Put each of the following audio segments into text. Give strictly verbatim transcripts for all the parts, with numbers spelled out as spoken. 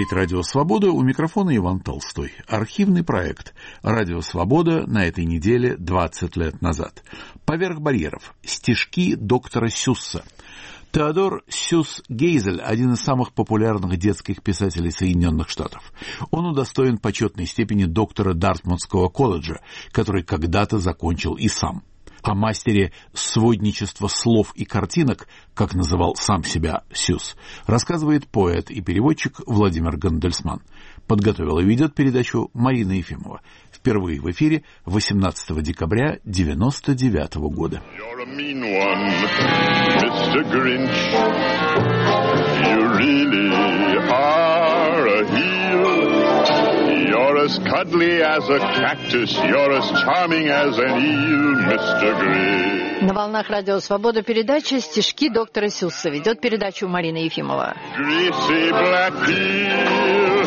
говорит «Радио Свобода», у микрофона Иван Толстой. Архивный проект «Радио Свобода» на этой неделе двадцать лет назад. «Поверх барьеров. Стишки доктора Сюсса». Теодор Сюсс Гейзель – один из самых популярных детских писателей Соединенных Штатов. Он удостоен почетной степени доктора Дартмутского колледжа, который когда-то закончил и сам. О мастере сводничества слов и картинок, как называл сам себя Сюсс, рассказывает поэт и переводчик Владимир Гандельсман. Подготовила и ведет передачу Марина Ефимова. Впервые в эфире восемнадцатого декабря девяносто девятого года. You're a mean one, мистер Grinch. You really are a heel. You're as cuddly as a cactus. You're as charming as an eel, мистер Grinch. На волнах Радио Свобода передача «Стишки доктора Сюсса». Ведет передачу Марина Ефимова. Greasy black heel.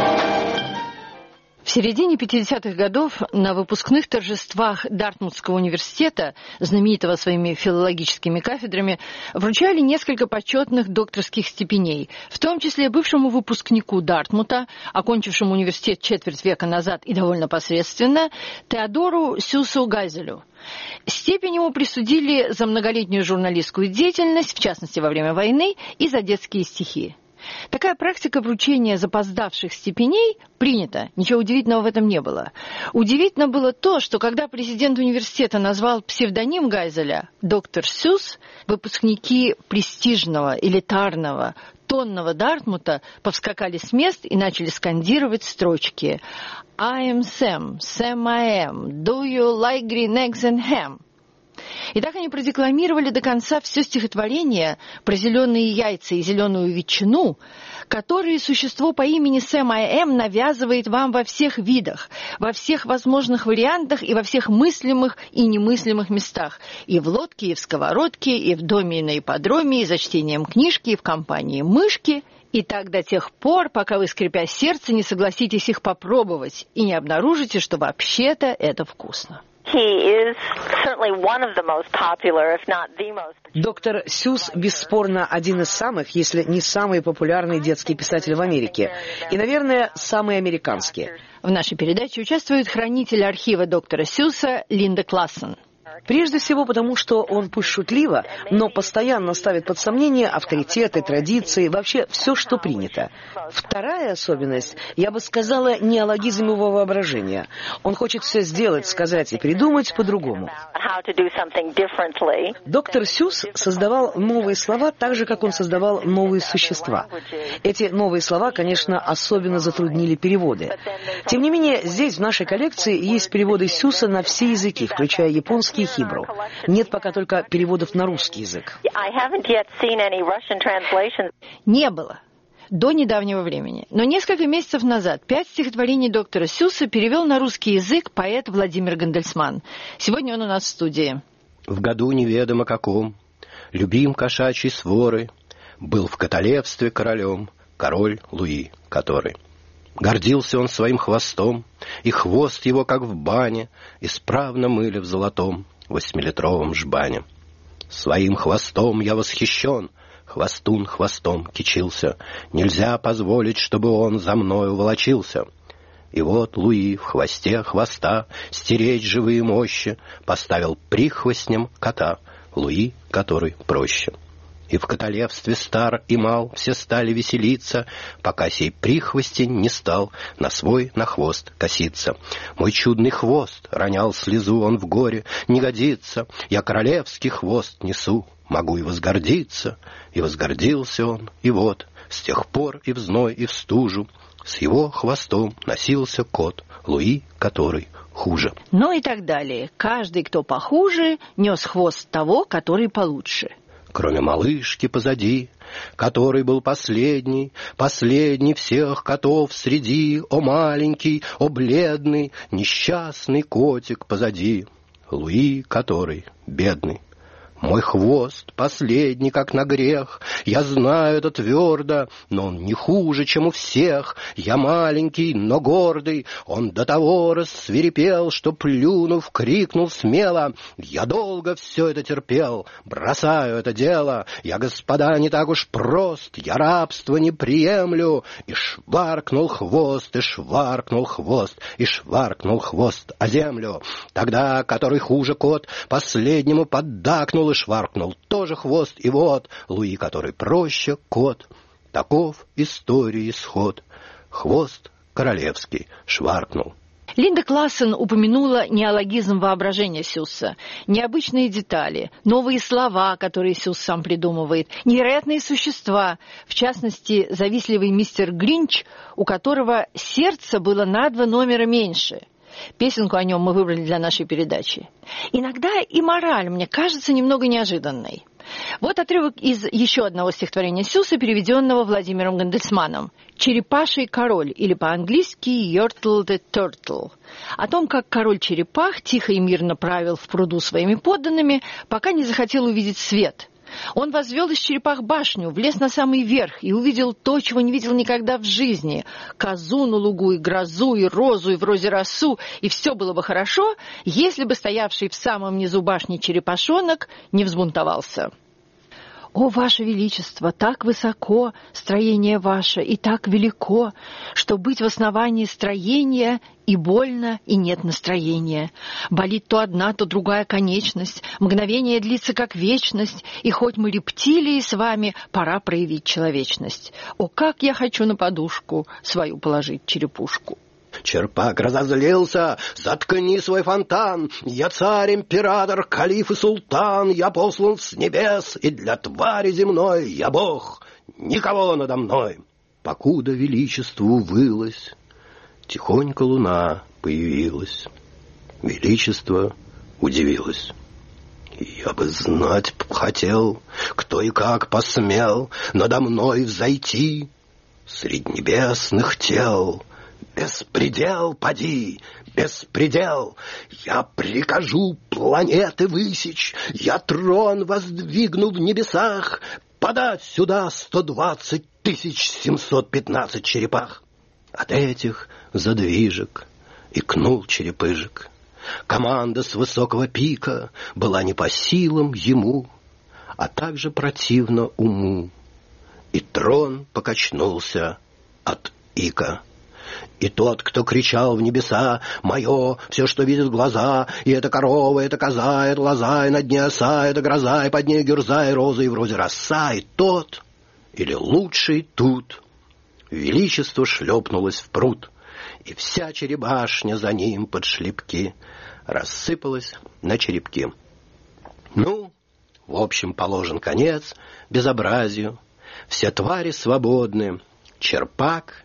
В середине пятидесятых годов на выпускных торжествах Дартмутского университета, знаменитого своими филологическими кафедрами, вручали несколько почетных докторских степеней, в том числе бывшему выпускнику Дартмута, окончившему университет четверть века назад и довольно посредственно, Теодору Сюссу Гейзелю. Степень ему присудили за многолетнюю журналистскую деятельность, в частности во время войны, и за детские стихи. Такая практика вручения запоздавших степеней принята, ничего удивительного в этом не было. Удивительно было то, что когда президент университета назвал псевдоним Гейзеля доктор Сюсс, выпускники престижного, элитарного, тонного Дартмута повскакали с мест и начали скандировать строчки «I am Sam, Sam I am, do you like green eggs and ham?» И так они продекламировали до конца все стихотворение про зеленые яйца и зеленую ветчину, которые существо по имени Сэм Ай Эм навязывает вам во всех видах, во всех возможных вариантах и во всех мыслимых и немыслимых местах. И в лодке, и в сковородке, и в доме, и на ипподроме, и за чтением книжки, и в компании мышки. И так до тех пор, пока вы, скрипя сердце, не согласитесь их попробовать и не обнаружите, что вообще-то это вкусно. Доктор Сюсс бесспорно один из самых, если не самый популярный детский писатель в Америке. И, наверное, самый американский. В нашей передаче участвует хранитель архива доктора Сюсса Линда Классон. Прежде всего потому, что он пусть шутливо, но постоянно ставит под сомнение авторитеты, традиции, вообще все, что принято. Вторая особенность, я бы сказала, неологизм его воображения. Он хочет все сделать, сказать и придумать по-другому. Доктор Сюсс создавал новые слова так же, как он создавал новые существа. Эти новые слова, конечно, особенно затруднили переводы. Тем не менее, здесь, в нашей коллекции, есть переводы Сюсса на все языки, включая японский и хибру. Нет пока только переводов на русский язык. Не было. До недавнего времени. Но несколько месяцев назад пять стихотворений доктора Сюсса перевел на русский язык поэт Владимир Гандельсман. Сегодня он у нас в студии. В году неведомо каком, любим кошачьей своры, был в королевстве королем король Луи, который. Гордился он своим хвостом, и хвост его, как в бане, исправно мыли в золотом восьмилитровом жбане. Своим хвостом я восхищен, хвостун хвостом кичился, нельзя позволить, чтобы он за мною волочился. И вот Луи в хвосте хвоста стеречь живые мощи поставил прихвостнем кота, Луи, который проще. И в королевстве стар и мал все стали веселиться, пока сей прихвостень не стал на свой на хвост коситься. Мой чудный хвост, ронял слезу он в горе, не годится, я королевский хвост несу, могу и возгордиться. И возгордился он, и вот, с тех пор и в зной, и в стужу, с его хвостом носился кот, Луи, который хуже. Ну и так далее. Каждый, кто похуже, нес хвост того, который получше. Кроме малышки позади, который был последний, последний всех котов среди, о маленький, о бледный, несчастный котик позади, Луи, который бедный. Мой хвост последний, как на грех. Я знаю это твердо, но он не хуже, чем у всех. Я маленький, но гордый. Он до того рассвирепел, что, плюнув, крикнул смело: я долго все это терпел, бросаю это дело. Я, господа, не так уж прост, я рабство не приемлю. И шваркнул хвост, и шваркнул хвост, и шваркнул хвост о землю. Тогда, который хуже кот, последнему поддакнул и шваркнул тоже хвост, и вот Луи, который проще кот. Таков истории исход. Хвост королевский шваркнул. Линда Классен упомянула неологизм воображения Сюсса, необычные детали, новые слова, которые Сюсс сам придумывает, невероятные существа, в частности, завистливый мистер Гринч, у которого сердце было на два номера меньше. Песенку о нем мы выбрали для нашей передачи. Иногда и мораль мне кажется немного неожиданной. Вот отрывок из еще одного стихотворения Сюсса, переведенного Владимиром Гандельсманом. «Черепаший король», или по-английски «Yertle the Turtle». О том, как король-черепах тихо и мирно правил в пруду своими подданными, пока не захотел увидеть свет. Он возвел из черепах башню, влез на самый верх и увидел то, чего не видел никогда в жизни. Козу на лугу, и грозу, и розу, и в розе росу. И все было бы хорошо, если бы стоявший в самом низу башни черепашонок не взбунтовался. «О, Ваше Величество, так высоко строение ваше и так велико, что быть в основании строения и больно, и нет настроения. Болит то одна, то другая конечность, мгновение длится как вечность, и хоть мы рептилии с вами, пора проявить человечность. О, как я хочу на подушку свою положить черепушку!» Черпак разозлился: заткни свой фонтан, я царь, император, калиф и султан, я послан с небес, и для твари земной я бог, никого надо мной. Покуда величеству вылось, тихонько луна появилась. Величество удивилось. Я бы знать хотел, кто и как посмел надо мной взойти средь небесных тел. Беспредел, поди, беспредел, я прикажу планеты высечь, я трон воздвигну в небесах, подать сюда сто двадцать тысяч семьсот пятнадцать черепах. От этих задвижек икнул черепыжик. Команда с высокого пика была не по силам ему, а также противно уму. И трон покачнулся от ика. И тот, кто кричал в небеса: «Мое, все, что видят глаза, и это корова, это коза, это лоза, и на дне оса, это гроза, и под ней гюрза, и роза, и в розе роса», и тот, или лучший тут, величество шлепнулось в пруд, и вся черебашня за ним под шлепки рассыпалась на черепки. Ну, в общем, положен конец безобразию, все твари свободны, Черпак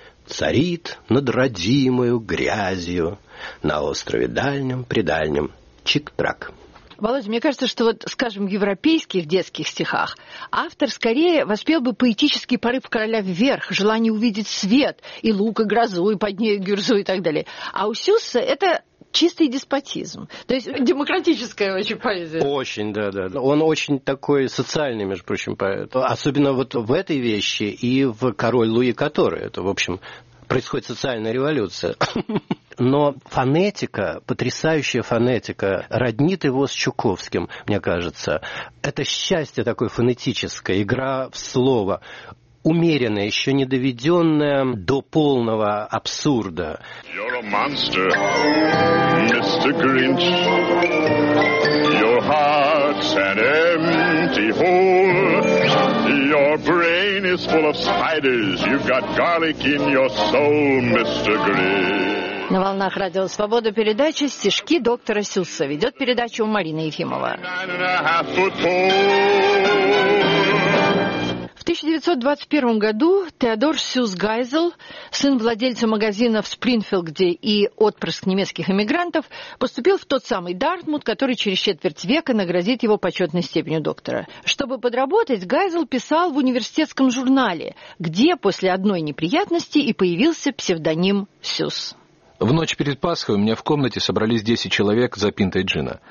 царит над родимою грязью на острове дальнем-предальнем Чик-Трак. Володя, мне кажется, что вот, скажем, в европейских детских стихах автор скорее воспел бы поэтический порыв короля вверх, желание увидеть свет, и лук, и грозу, и под ней гюрзу, и так далее. А у Сюсса это чистый деспотизм. То есть демократическая очень поэзия. Очень, да, да. Он очень такой социальный, между прочим, поэт. Особенно вот в этой вещи и в «Король Луи который». Это, в общем, происходит социальная революция. Но фонетика, потрясающая фонетика, роднит его с Чуковским, мне кажется. Это счастье такое фонетическое, игра в слово. Умеренная, еще не доведенная до полного абсурда. You're a monster, мистер Grinch. Your heart's an empty hole. Your brain is full of spiders. You've got garlic in your soul, мистер Grinch. На волнах Радио Свобода передача «Стишки доктора Сюсса». Ведет передачу Марина Ефимова. В тысяча девятьсот двадцать первом году Теодор Сюсс Гайзел, сын владельца магазина в Спрингфилде и отпрыск немецких эмигрантов, поступил в тот самый Дартмут, который через четверть века наградит его почетной степенью доктора. Чтобы подработать, Гайзел писал в университетском журнале, где после одной неприятности и появился псевдоним Сюсс. В ночь перед Пасхой у меня в комнате собрались десять человек за пинтой джина.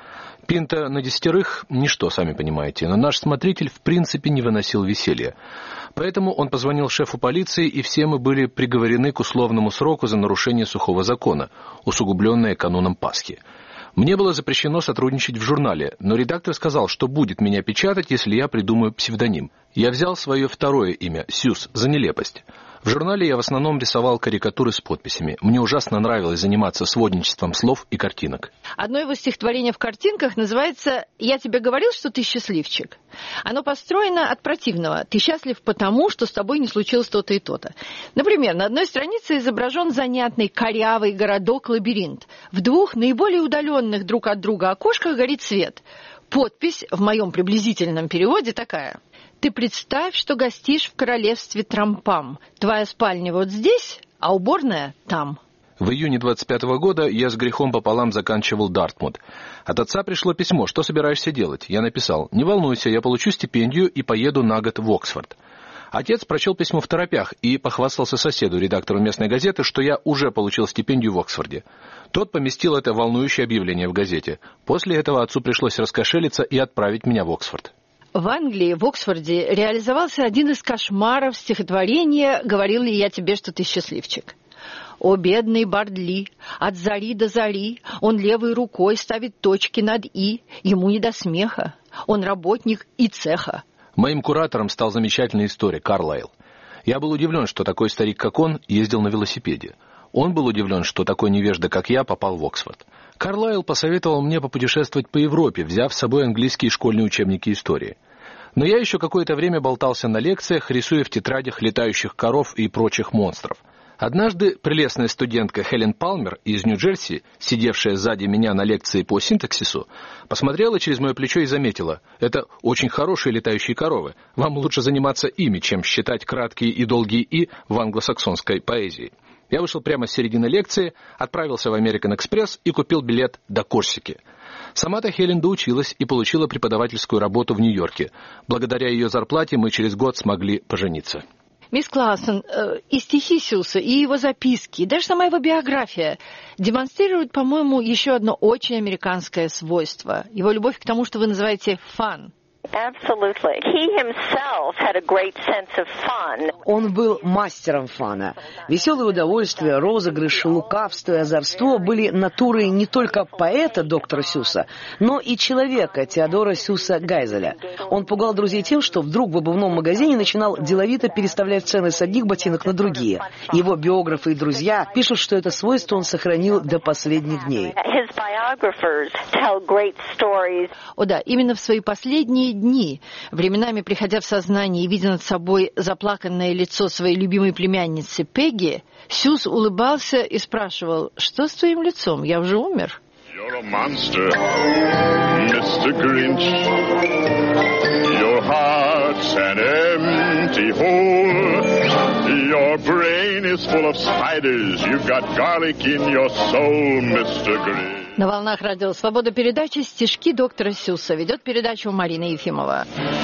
Пинта на десятерых – ничто, сами понимаете, но наш смотритель в принципе не выносил веселья. Поэтому он позвонил шефу полиции, и все мы были приговорены к условному сроку за нарушение сухого закона, усугубленное кануном Пасхи. Мне было запрещено сотрудничать в журнале, но редактор сказал, что будет меня печатать, если я придумаю псевдоним. Я взял свое второе имя, Сьюз, за нелепость. В журнале я в основном рисовал карикатуры с подписями. Мне ужасно нравилось заниматься сводничеством слов и картинок. Одно его стихотворение в картинках называется «Я тебе говорил, что ты счастливчик». Оно построено от противного. Ты счастлив потому, что с тобой не случилось то-то и то-то. Например, на одной странице изображен занятный корявый городок-лабиринт. В двух наиболее удаленных друг от друга окошках горит свет. Подпись в моем приблизительном переводе такая: «Ты представь, что гостишь в королевстве Трампам. Твоя спальня вот здесь, а уборная там». В июне двадцать пятого года я с грехом пополам заканчивал Дартмут. От отца пришло письмо: «Что собираешься делать?» Я написал: «Не волнуйся, я получу стипендию и поеду на год в Оксфорд». Отец прочел письмо в торопях и похвастался соседу, редактору местной газеты, что я уже получил стипендию в Оксфорде. Тот поместил это волнующее объявление в газете. После этого отцу пришлось раскошелиться и отправить меня в Оксфорд. В Англии, в Оксфорде, реализовался один из кошмаров стихотворения «Говорил ли я тебе, что ты счастливчик». «О, бедный Бардли, от зари до зари, он левой рукой ставит точки над «и», ему не до смеха, он работник и цеха». Моим куратором стал замечательный историк Карлайл. Я был удивлен, что такой старик, как он, ездил на велосипеде. Он был удивлен, что такой невежда, как я, попал в Оксфорд. Карлайл посоветовал мне попутешествовать по Европе, взяв с собой английские школьные учебники истории. Но я еще какое-то время болтался на лекциях, рисуя в тетрадях летающих коров и прочих монстров. Однажды прелестная студентка Хелен Палмер из Нью-Джерси, сидевшая сзади меня на лекции по синтаксису, посмотрела через мое плечо и заметила: «Это очень хорошие летающие коровы. Вам лучше заниматься ими, чем считать краткие и долгие «и» в англосаксонской поэзии». Я вышел прямо с середины лекции, отправился в American Express и купил билет до Корсики. Сама-то Хелен доучилась и получила преподавательскую работу в Нью-Йорке. Благодаря ее зарплате мы через год смогли пожениться. Мисс Классен, э, и стихи Сьюза, и его записки, и даже сама его биография демонстрируют, по-моему, еще одно очень американское свойство. Его любовь к тому, что вы называете «фан». Absolutely. He himself had a great sense of fun. Он был мастером фана. Веселые удовольствия, розыгрыши, лукавство и озорство были натурой не только поэта доктора Сьюза, но и человека Теодора Сьюза Гайзеля. Он пугал друзей тем, что вдруг в обувном магазине начинал деловито переставлять цены с одних ботинок на другие. Его биографы и друзья пишут, что это свойство он сохранил до последних дней. His biographers tell great stories. О да, именно в свои последние дни, временами приходя в сознание и видя над собой заплаканное лицо своей любимой племянницы Пегги, Сьюз улыбался и спрашивал: «Что с твоим лицом? Я уже умер». You're a monster, мистер Grinch. Your heart's an empty hole. Your brain is full of spiders. You've got garlic in your soul, мистер Grinch. На волнах радио «Свобода» передачи «Стишки доктора Сьюза». Ведет передачу Марина Ефимова.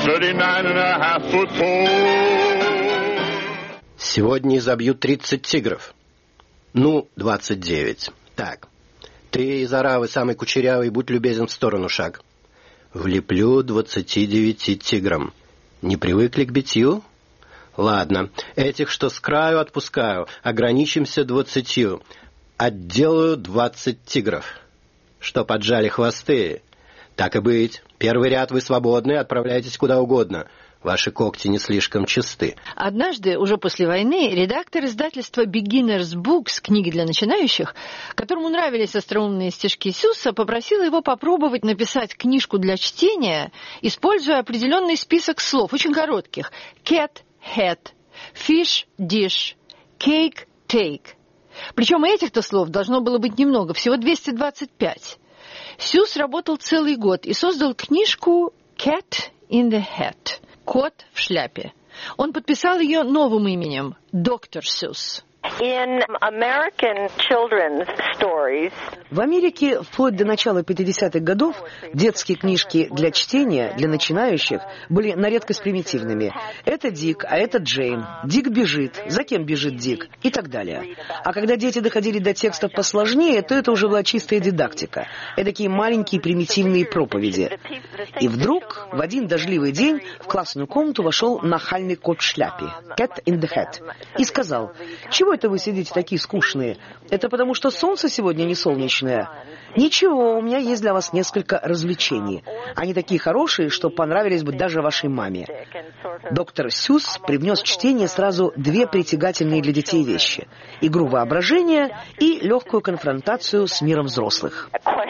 Сегодня изобьют тридцать тигров. Ну, двадцать девять. Так. Ты из оравы самый кучерявый, будь любезен в сторону шаг. Влеплю двадцати девяти тиграм. Не привыкли к битью? Ладно, этих, что с краю, отпускаю. Ограничимся двадцатью. Отделаю двадцать тигров. Что поджали хвосты? Так и быть. Первый ряд вы свободны, отправляйтесь куда угодно. Ваши когти не слишком чисты. Однажды, уже после войны, редактор издательства Beginner's Books, книги для начинающих, которому нравились остроумные стишки Сьюза, попросил его попробовать написать книжку для чтения, используя определенный список слов, очень коротких. Cat, hat, fish, dish, cake, take. Причем этих-то слов должно было быть немного, всего двести двадцать пять. Сьюз работал целый год и создал книжку «Cat in the Hat» — «Кот в шляпе». Он подписал ее новым именем — «Доктор Сьюз». In American children's stories, в Америке вплоть до начала пятидесятых годов детские книжки для чтения, для начинающих, были на редкость примитивными. Это Дик, а это Джейн. Дик бежит, за кем бежит Дик и так далее. А когда дети доходили до текстов посложнее, то это уже была чистая дидактика. Эдакие маленькие примитивные проповеди. И вдруг, в один дождливый день, в классную комнату вошел нахальный кот в шляпе, Cat in the Hat, и сказал: «Чего это вы сидите такие скучные? Это потому, что солнце сегодня не солнечное? Ничего, у меня есть для вас несколько развлечений. Они такие хорошие, что понравились бы даже вашей маме». Доктор Сюсс привнес в чтение сразу две притягательные для детей вещи: игру воображения и легкую конфронтацию с миром взрослых.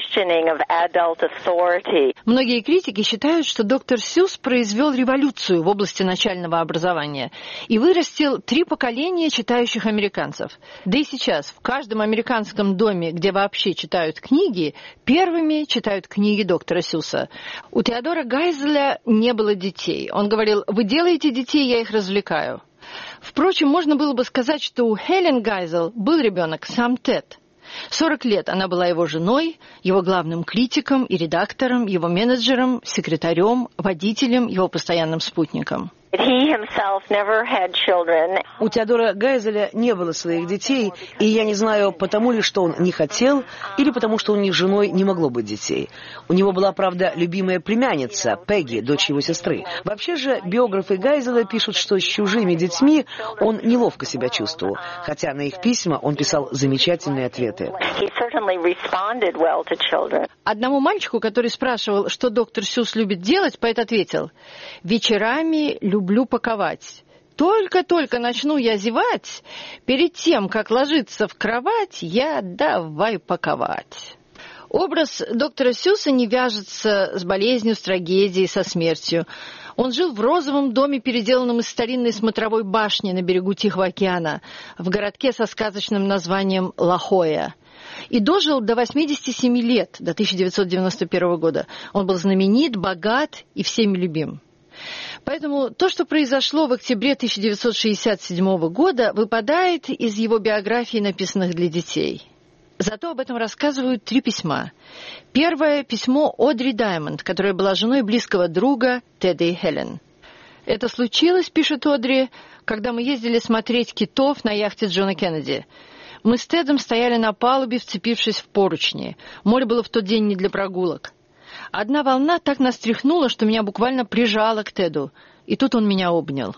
Многие критики считают, что доктор Сюсс произвел революцию в области начального образования и вырастил три поколения читающих американцев. Да и сейчас в каждом американском доме, где вообще читают книги, первыми читают книги доктора Сюсса. У Теодора Гайзеля не было детей. Он говорил: «Вы делаете детей, я их развлекаю». Впрочем, можно было бы сказать, что у Хелен Гайзел был ребенок, сам Тед. сорок лет она была его женой, его главным критиком и редактором, его менеджером, секретарем, водителем, его постоянным спутником. He himself never had children. У Теодора Гайзеля не было своих детей, и я не знаю, потому ли, что он не хотел, или потому, что у них с женой не могло быть детей. У него была, правда, любимая племянница, Пегги, дочь его сестры. Вообще же биографы Гайзеля пишут, что с чужими детьми он неловко себя чувствовал, хотя на их письма он писал замечательные ответы. He certainly responded well to children. Одному мальчику, который спрашивал, что доктор Сюсс любит делать, поэт ответил: «Вечерами люблю паковать. Только-только начну я зевать, перед тем, как ложиться в кровать, я давай паковать». Образ доктора Сюсса не вяжется с болезнью, с трагедией, со смертью. Он жил в розовом доме, переделанном из старинной смотровой башни на берегу Тихого океана, в городке со сказочным названием Ла-Хойя. И дожил до восьмидесяти семи лет, до тысяча девятьсот девяносто первого года. Он был знаменит, богат и всеми любим. Поэтому то, что произошло в октябре тысяча девятьсот шестьдесят седьмого года, выпадает из его биографий, написанных для детей. Зато об этом рассказывают три письма. Первое – письмо Одри Даймонд, которая была женой близкого друга Теда и Хелен. «Это случилось, — пишет Одри, — когда мы ездили смотреть китов на яхте Джона Кеннеди. Мы с Тедом стояли на палубе, вцепившись в поручни. Море было в тот день не для прогулок. Одна волна так нас тряхнула, что меня буквально прижало к Теду, и тут он меня обнял.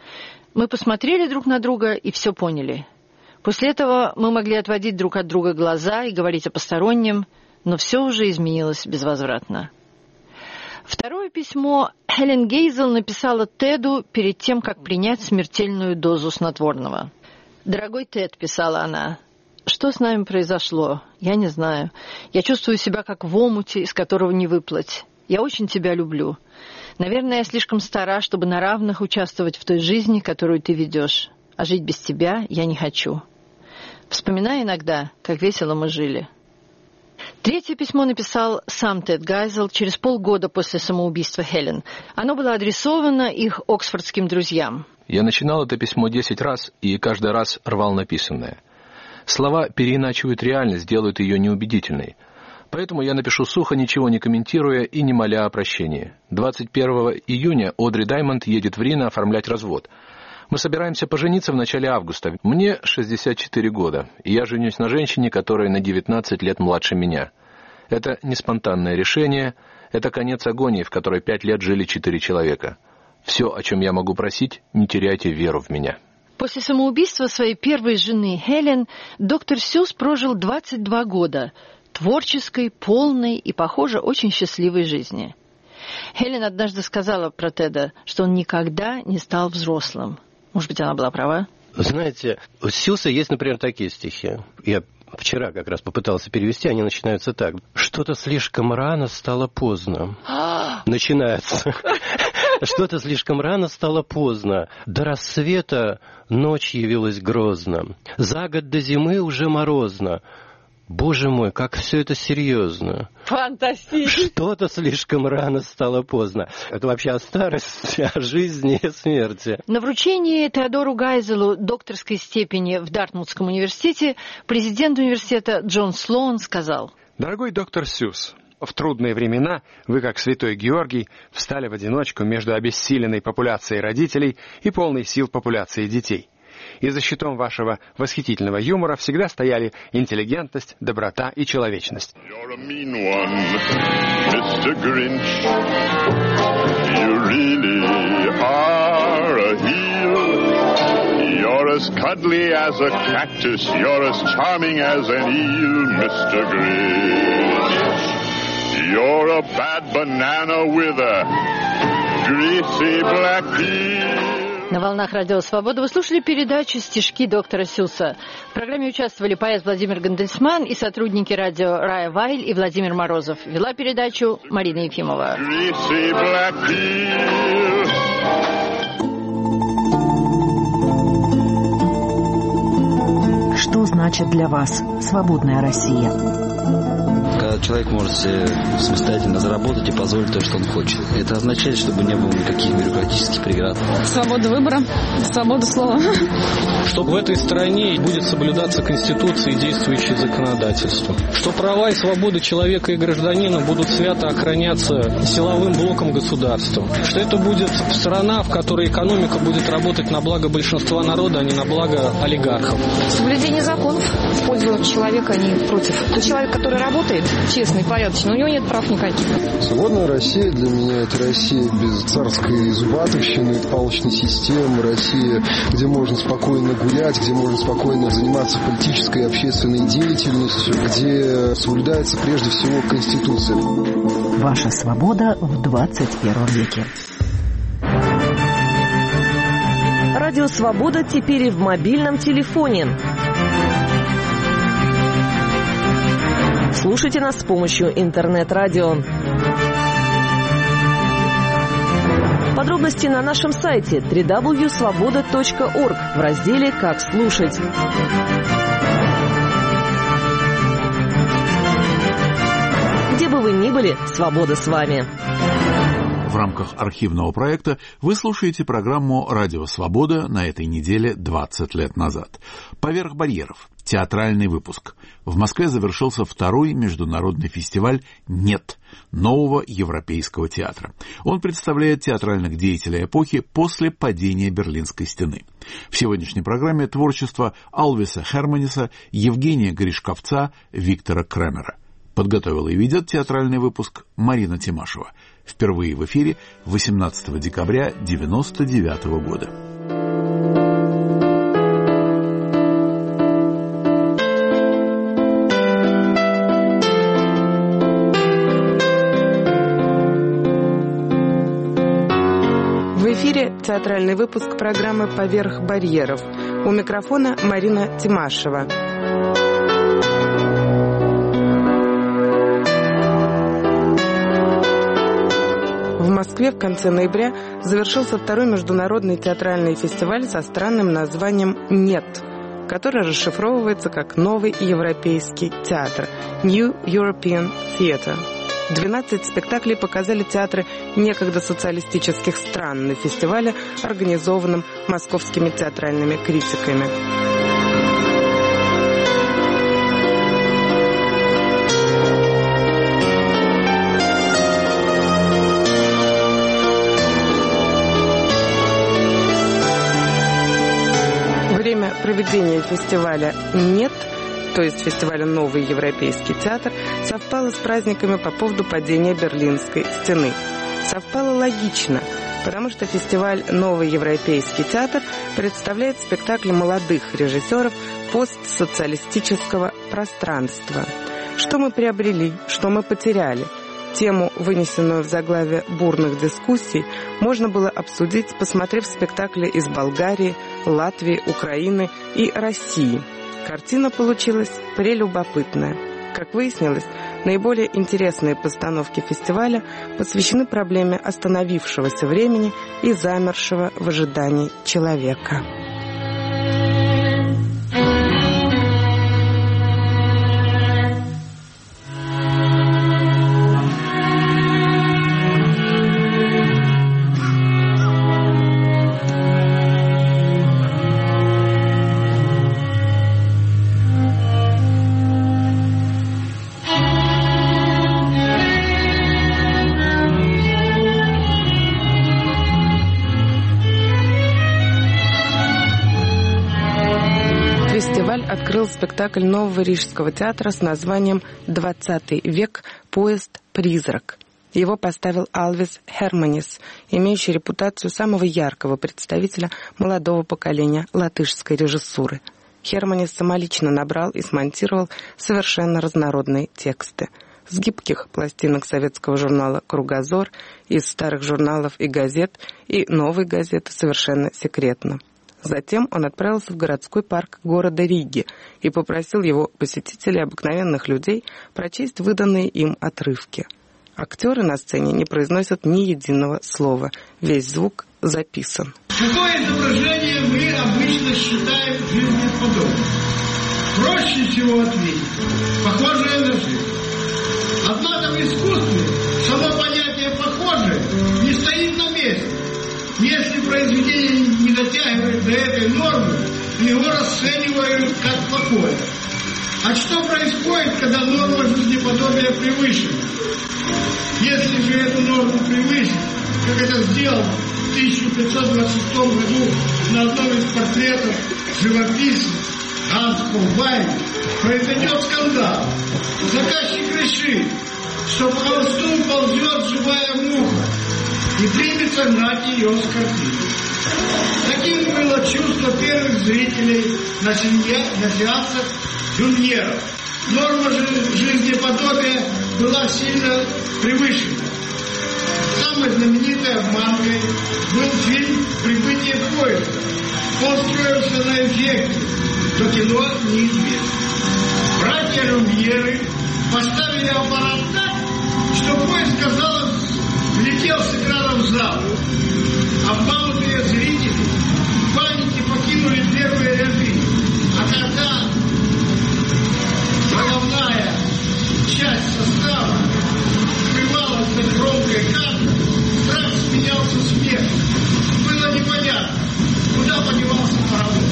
Мы посмотрели друг на друга и все поняли. После этого мы могли отводить друг от друга глаза и говорить о постороннем, но все уже изменилось безвозвратно». Второе письмо Хелен Гейзел написала Теду перед тем, как принять смертельную дозу снотворного. «Дорогой Тед», — писала она, — «что с нами произошло? Я не знаю. Я чувствую себя как в омуте, из которого не выплыть. Я очень тебя люблю. Наверное, я слишком стара, чтобы на равных участвовать в той жизни, которую ты ведешь. А жить без тебя я не хочу. Вспоминаю иногда, как весело мы жили». Третье письмо написал сам Тед Гайзел через полгода после самоубийства Хелен. Оно было адресовано их оксфордским друзьям. Я начинал это письмо десять раз и каждый раз рвал написанное. Слова переиначивают реальность, делают ее неубедительной. Поэтому я напишу сухо, ничего не комментируя и не моля о прощении. двадцать первого июня Одри Даймонд едет в Рино оформлять развод. Мы собираемся пожениться в начале августа. Мне шестьдесят четыре года, и я женюсь на женщине, которая на девятнадцать лет младше меня. Это не спонтанное решение, это конец агонии, в которой пять лет жили четыре человека. Все, о чем я могу просить, не теряйте веру в меня. После самоубийства своей первой жены Хелен доктор Сюсс прожил двадцать два года творческой, полной и, похоже, очень счастливой жизни. Хелен однажды сказала про Теда, что он никогда не стал взрослым. Может быть, она была права? Знаете, у Сюсса есть, например, такие стихи. Я вчера как раз попытался перевести, они начинаются так. «Что-то слишком рано стало поздно». Начинается. «Что-то слишком рано стало поздно. До рассвета ночь явилась грозно. За год до зимы уже морозно. Боже мой, как все это серьезно. Фантастично. Что-то слишком рано стало поздно. Это вообще о старости, о жизни и смерти. На вручении Теодору Гайзелу докторской степени в Дартмутском университете президент университета Джон Слоан сказал: «Дорогой доктор Сюс, в трудные времена вы, как святой Георгий, встали в одиночку между обессиленной популяцией родителей и полной сил популяцией детей. И за щитом вашего восхитительного юмора всегда стояли интеллигентность, доброта и человечность». You're a mean one, мистер Grinch. You really are a heel. You're as cuddly as a cactus. You're as charming as an eel, мистер Grinch. You're a bad banana with a greasy black peel. На волнах Радио Свобода вы слушали передачу «Стишки доктора Сюса». В программе участвовали поэт Владимир Гандельсман и сотрудники радио Рая Вайль и Владимир Морозов. Вела передачу Марина Ефимова. Что значит для вас свободная Россия? Когда человек может себе самостоятельно заработать и позволить то, что он хочет. Это означает, чтобы не было никаких бюрократических преград. Свобода выбора, свобода слова. Чтобы в этой стране будет соблюдаться Конституция и действующее законодательство. Что права и свободы человека и гражданина будут свято охраняться силовым блоком государства. Что это будет страна, в которой экономика будет работать на благо большинства народа, а не на благо олигархов. Соблюдение законов в пользу человека, а не против. Тот человек, который работает, честный, порядочный, у него нет прав никаких. Свободная Россия для меня — это Россия без царской зубатовщины, палочной системы, Россия, где можно спокойно гулять, где можно спокойно заниматься политической и общественной деятельностью, где соблюдается прежде всего Конституция. Ваша свобода в двадцать первом веке. Радио «Свобода» теперь и в мобильном телефоне. Слушайте нас с помощью интернет-радио. Подробности на нашем сайте дабл ю дабл ю дабл ю точка свобода точка орг в разделе «Как слушать». Где бы вы ни были, свобода с вами. В рамках архивного проекта вы слушаете программу «Радио Свобода» на этой неделе двадцать лет назад. «Поверх барьеров». Театральный выпуск. В Москве завершился второй международный фестиваль «Нет» нового европейского театра. Он представляет театральных деятелей эпохи после падения Берлинской стены. В сегодняшней программе творчество Алвиса Херманиса, Евгения Гришковца, Виктора Кремера. Подготовила и ведет театральный выпуск Марина Тимашева. Впервые в эфире восемнадцатого декабря девяносто девятого года. В эфире театральный выпуск программы «Поверх барьеров». У микрофона Марина Тимашева. В Москве в конце ноября завершился второй международный театральный фестиваль со странным названием «Нет», который расшифровывается как «Новый европейский театр» (New European Theatre). двенадцать спектаклей показали театры некогда социалистических стран на фестивале, организованном московскими театральными критиками. Время проведения фестиваля «Нет», то есть фестиваля «Новый европейский театр», совпало с праздниками по поводу падения Берлинской стены. Совпало логично, потому что фестиваль «Новый европейский театр» представляет спектакли молодых режиссеров постсоциалистического пространства. Что мы приобрели, что мы потеряли? Тему, вынесенную в заглавие бурных дискуссий, можно было обсудить, посмотрев спектакли из Болгарии, Латвии, Украины и России. Картина получилась прелюбопытная. Как выяснилось, наиболее интересные постановки фестиваля посвящены проблеме остановившегося времени и замершего в ожидании человека. открыл спектакль нового рижского театра с названием «Двадцатый век. Поезд-призрак». Его поставил Алвис Херманис, имеющий репутацию самого яркого представителя молодого поколения латышской режиссуры. Херманис самолично набрал и смонтировал совершенно разнородные тексты. С гибких пластинок советского журнала «Кругозор», из старых журналов и газет, и новой газеты «Совершенно секретно». Затем он отправился в городской парк города Риги и попросил его посетителей, обыкновенных людей, прочесть выданные им отрывки. Актеры на сцене не произносят ни единого слова. Весь звук записан. Какое изображение мы обычно считаем жизнеподобным? Проще всего ответить. Похожее на жизнь. Однако в искусстве само понятие «похожее» не стоит на месте. Если произведение не дотягивает до этой нормы, его расценивают как плохое. А что происходит, когда норма жизнеподобия превышена? Если же эту норму превысить, как это сделал в тысяча пятьсот двадцать шестом году на одном из портретов живописца Ганс Холбайн, произойдет скандал. Заказчик решит, что по холсту ползет живая муха и примется гнать ее с картины. Таким было чувство первых зрителей на, семье, на сеансах Люмьера. Норма жизнеподобия была сильно превышена. Самой знаменитой обманкой был фильм «Прибытие поезда». Он строился на эффекте, но кино неизвестно. Братья Люмьеры поставили аппарат так, что поезд, казалось, влетел с экрана в зал. Обманутые зрители в панике покинули первые ряды. А когда головная часть состава скрывалась за громкой картой, страх сменялся смехом. Было непонятно, куда подевался паровоз.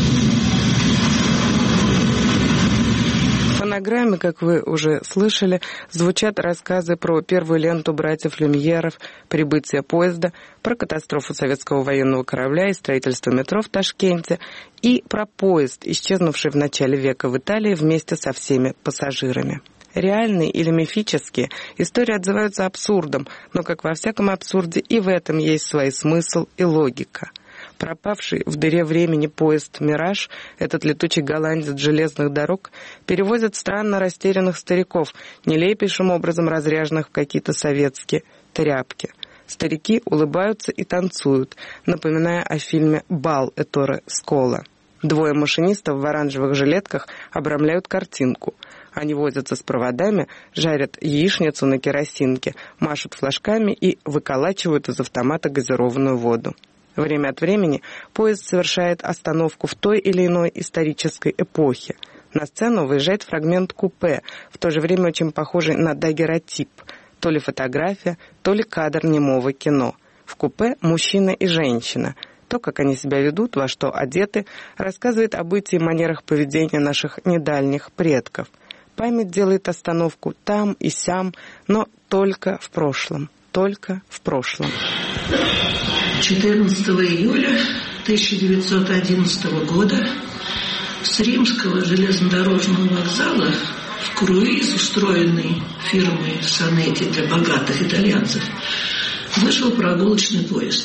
В фонограмме, как вы уже слышали, звучат рассказы про первую ленту братьев Люмьеров «Прибытие поезда», про катастрофу советского военного корабля и строительство метро в Ташкенте, и про поезд, исчезнувший в начале века в Италии вместе со всеми пассажирами. Реальные или мифические, истории отзываются абсурдом, но, как во всяком абсурде, и в этом есть свой смысл и логика. Пропавший в дыре времени поезд «Мираж», этот летучий голландец железных дорог, перевозит странно растерянных стариков, нелепейшим образом разряженных в какие-то советские тряпки. Старики улыбаются и танцуют, напоминая о фильме «Бал Эторе Скола». Двое машинистов в оранжевых жилетках обрамляют картинку. Они возятся с проводами, жарят яичницу на керосинке, машут флажками и выколачивают из автомата газированную воду. Время от времени поезд совершает остановку в той или иной исторической эпохе. На сцену выезжает фрагмент купе, в то же время очень похожий на дагеротип. То ли фотография, то ли кадр немого кино. В купе мужчина и женщина. То, как они себя ведут, во что одеты, рассказывает о бытии и манерах поведения наших недальних предков. Память делает остановку там и сям, но только в прошлом. Только в прошлом. четырнадцатого июля тысяча девятьсот одиннадцатого года с римского железнодорожного вокзала в круиз, устроенный фирмой Санетти для богатых итальянцев, вышел прогулочный поезд.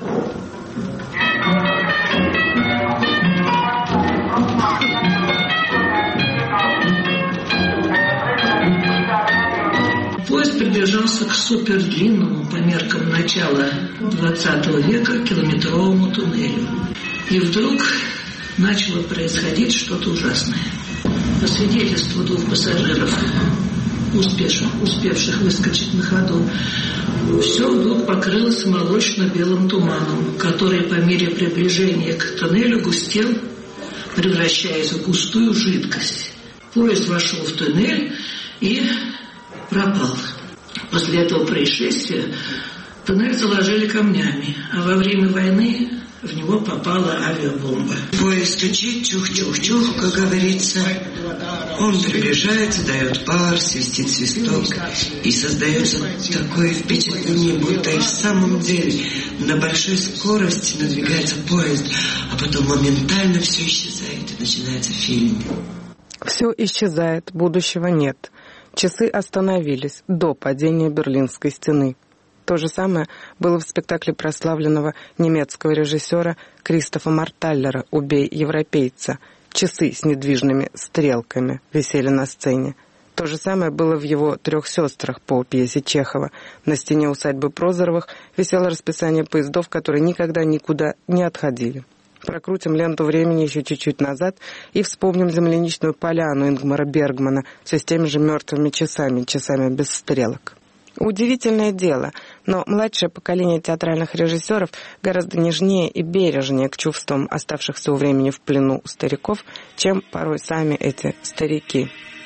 Поезд приближался к супердлинному по меркам начала двадцатого века километровому туннелю. И вдруг начало происходить что-то ужасное. По свидетельству двух пассажиров, успешных, успевших выскочить на ходу, все вдруг покрылось молочно-белым туманом, который по мере приближения к туннелю густел, превращаясь в густую жидкость. Поезд вошел в туннель и пропал. После этого происшествия туннель заложили камнями, а во время войны в него попала авиабомба. Поезд стучит, чух-чух-чух, как говорится. Он приближается, дает пар, свистит свисток, и создается такое впечатление, будто и в самом деле на большой скорости надвигается поезд, а потом моментально все исчезает, и начинается фильм. Все исчезает, будущего нет. Часы остановились до падения Берлинской стены. То же самое было в спектакле прославленного немецкого режиссера Кристофа Марталлера «Убей европейца». Часы с недвижными стрелками висели на сцене. То же самое было в его «Трех сестрах» по пьесе Чехова. На стене усадьбы Прозоровых висело расписание поездов, которые никогда никуда не отходили. Прокрутим ленту времени еще чуть-чуть назад и вспомним земляничную поляну Ингмара Бергмана все с теми же мертвыми часами, часами без стрелок. Удивительное дело, но младшее поколение театральных режиссеров гораздо нежнее и бережнее к чувствам оставшихся у времени в плену стариков, чем порой сами эти старики.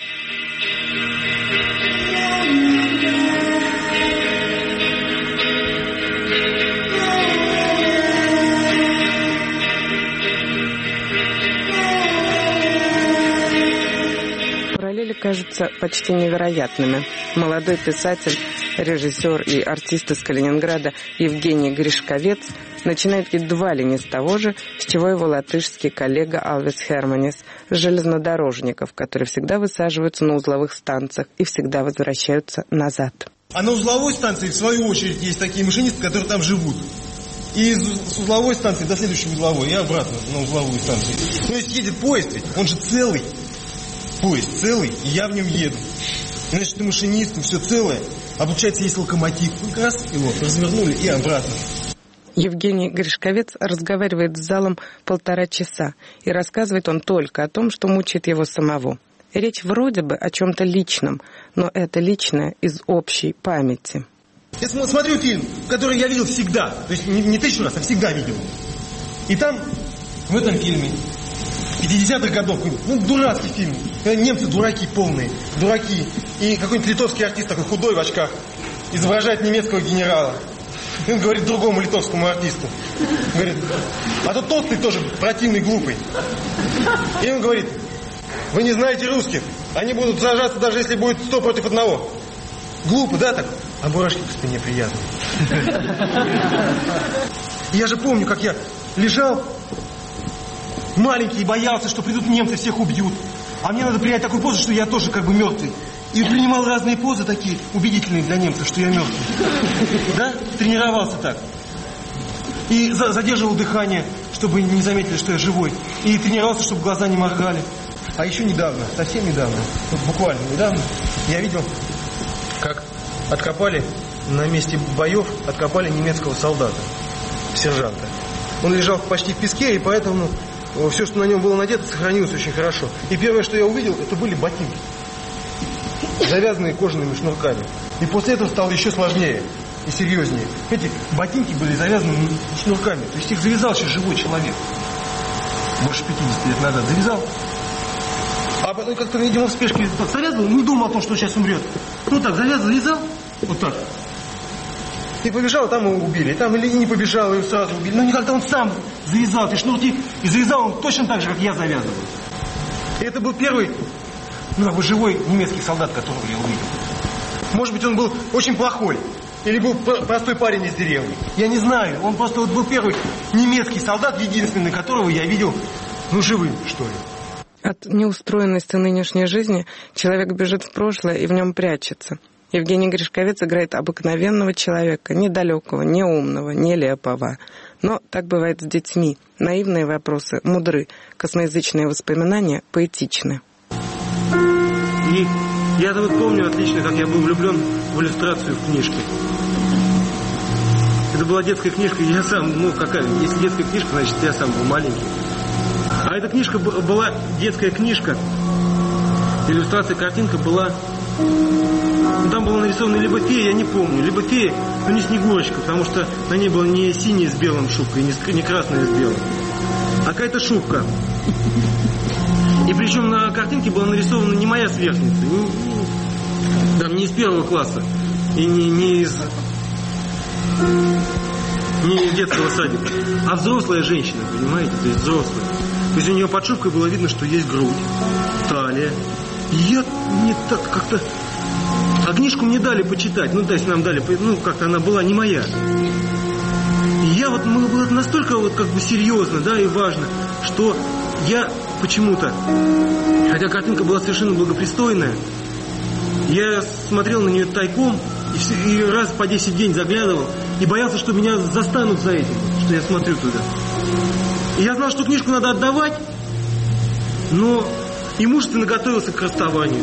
Параллели кажутся почти невероятными. Молодой писатель, режиссер и артист из Калининграда Евгений Гришковец начинает едва ли не с того же, с чего его латышский коллега Алвис Херманис, с железнодорожников, которые всегда высаживаются на узловых станциях и всегда возвращаются назад. А на узловой станции, в свою очередь, есть такие машинисты, которые там живут. И с узловой станции до следующей узловой, и обратно на узловую станцию. То есть едет поезд, ведь он же целый. Поезд целый, и я в нем еду. Значит, ты машинист, все целое. А получается, есть локомотив. Ну, раз его развернули и обратно. Евгений Гришковец разговаривает с залом полтора часа. И рассказывает он только о том, что мучает его самого. Речь вроде бы о чем-то личном, но это личное из общей памяти. Я смотрю фильм, который я видел всегда. То есть не, не тысячу раз, а всегда видел. И там, в этом фильме, пятидесятых годов, ну, дурацкий фильм. Немцы дураки полные, дураки. И какой-нибудь литовский артист такой худой в очках изображает немецкого генерала. И он говорит другому литовскому артисту. Говорит, а тот толстый тоже противный, глупый. И он говорит, вы не знаете русских. Они будут сражаться, даже если будет сто против одного. Глупо, да, так? А мурашки по спине приятные. Я же помню, как я лежал маленький и боялся, что придут немцы, всех убьют. А мне надо принять такую позу, что я тоже как бы мертвый. И принимал разные позы такие убедительные для немцев, что я мертвый. Да? Тренировался так. И за задерживал дыхание, чтобы не заметили, что я живой. И тренировался, чтобы глаза не моргали. А еще недавно, совсем недавно, вот буквально недавно, я видел, как откопали на месте боев, откопали немецкого солдата, сержанта. Он лежал почти в песке, и поэтому все, что на нем было надето, сохранилось очень хорошо. И первое, что я увидел, это были ботинки, завязанные кожаными шнурками. И после этого стало еще сложнее и серьезнее. Эти ботинки были завязаны шнурками. То есть их завязал еще живой человек. Больше пятидесяти лет назад завязал. А потом как-то, видимо, в спешке завязывал, не думал о том, что сейчас умрет. Ну так, завязал, завязал, вот так. И побежал, там его убили. И там или не побежал, его сразу убили. Но не как-то он сам завязал эти шнурки. И завязал он точно так же, как я завязывал. И это был первый, ну, как бы живой немецкий солдат, которого я увидел. Может быть, он был очень плохой. Или был простой парень из деревни. Я не знаю. Он просто вот был первый немецкий солдат, единственный, которого я видел, ну, живым, что ли. От неустроенности нынешней жизни человек бежит в прошлое и в нем прячется. Евгений Гришковец играет обыкновенного человека, недалекого, неумного, нелепого. Но так бывает с детьми. Наивные вопросы мудры, косноязычные воспоминания поэтичны. И я-то вот помню отлично, как я был влюблен в иллюстрацию в книжке. Это была детская книжка, я сам, ну какая, если детская книжка, значит я сам был маленький. А эта книжка была, детская книжка, иллюстрация, картинка была, ну, там была нарисована либо фея, я не помню, либо фея, но не Снегурочка, потому что на ней была не синяя с белым шубкой, не красная с белым, а какая-то шубка. И причем на картинке была нарисована не моя сверстница, не, там, не из первого класса, и не, не из... не из детского садика, а взрослая женщина, понимаете, то есть взрослая. То есть у нее под шубкой было видно, что есть грудь, талия. И я мне так как-то... А книжку мне дали почитать, ну, то есть нам дали, ну, как-то она была не моя. И я вот, было настолько вот как бы серьезно, да, и важно, что я почему-то, хотя картинка была совершенно благопристойная, я смотрел на нее тайком и, все, и раз по десять в день заглядывал и боялся, что меня застанут за этим, что я смотрю туда. И я знал, что книжку надо отдавать, но и мужественно готовился к расставанию.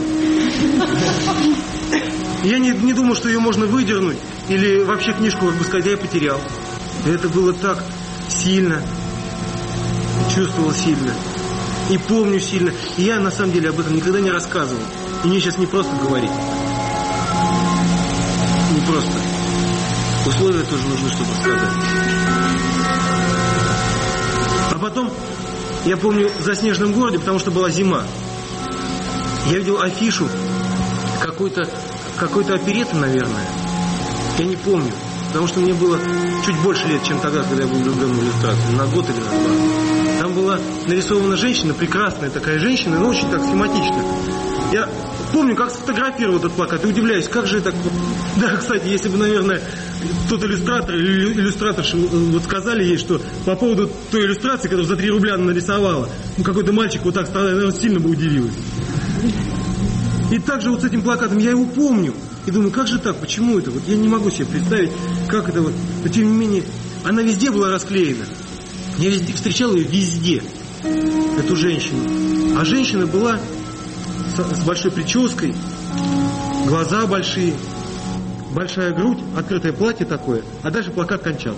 Я не, не думал, что ее можно выдернуть или вообще книжку, как бы сказать, я потерял. И это было так сильно, чувствовал сильно и помню сильно. И я на самом деле об этом никогда не рассказывал. И мне сейчас не просто говорить. Не просто. Условия тоже нужны, чтобы сказать. А потом, я помню, в заснеженном городе, потому что была зима, я видел афишу какой-то какой-то оперетты, наверное. Я не помню, потому что мне было чуть больше лет, чем тогда, когда я был влюблен в иллюстрацию, на год или на два. Там была нарисована женщина, прекрасная такая женщина, но очень так схематично. Я помню, как сфотографировал этот плакат и удивляюсь, как же это... Да, кстати, если бы, наверное, тот иллюстратор или иллюстраторша вот сказали ей, что по поводу той иллюстрации, которую за три рубля она нарисовала, ну, какой-то мальчик вот так стал, наверное, сильно бы удивилась. И также вот с этим плакатом я его помню. И думаю, как же так, почему это? Вот я не могу себе представить, как это вот... Но тем не менее, она везде была расклеена. Я везде, встречал ее везде, эту женщину. А женщина была с, с большой прической, глаза большие, большая грудь, открытое платье такое, а дальше плакат кончался.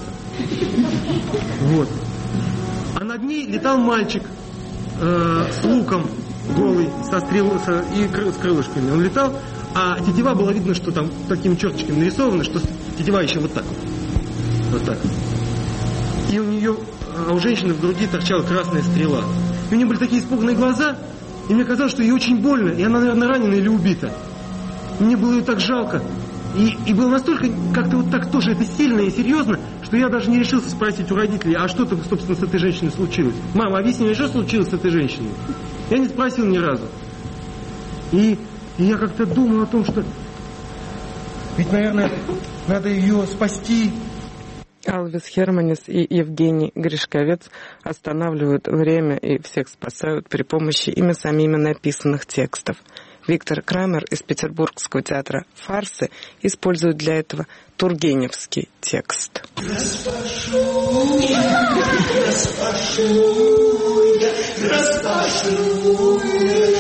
Вот. А над ней летал мальчик э, с луком голый, со стрел, со, и кры, с крылышками. Он летал, а тетива было видно, что там такими черточками нарисовано, что тетива еще вот так вот. Вот так. И у нее, а у женщины в груди торчала красная стрела. И у нее были такие испуганные глаза, и мне казалось, что ей очень больно, и она, наверное, ранена или убита. И мне было ее так жалко. И, и было настолько как-то вот так тоже это сильно и серьезно, что я даже не решился спросить у родителей, а что-то, собственно, с этой женщиной случилось. Мама, объясни мне, что случилось с этой женщиной? Я не спросил ни разу. И, и я как-то думал о том, что ведь, наверное, надо ее спасти. Алвис Херманис и Евгений Гришковец останавливают время и всех спасают при помощи ими самими написанных текстов. Виктор Крамер из Петербургского театра «Фарсы» использует для этого тургеневский текст. Распашу я, распашу я, распашу я,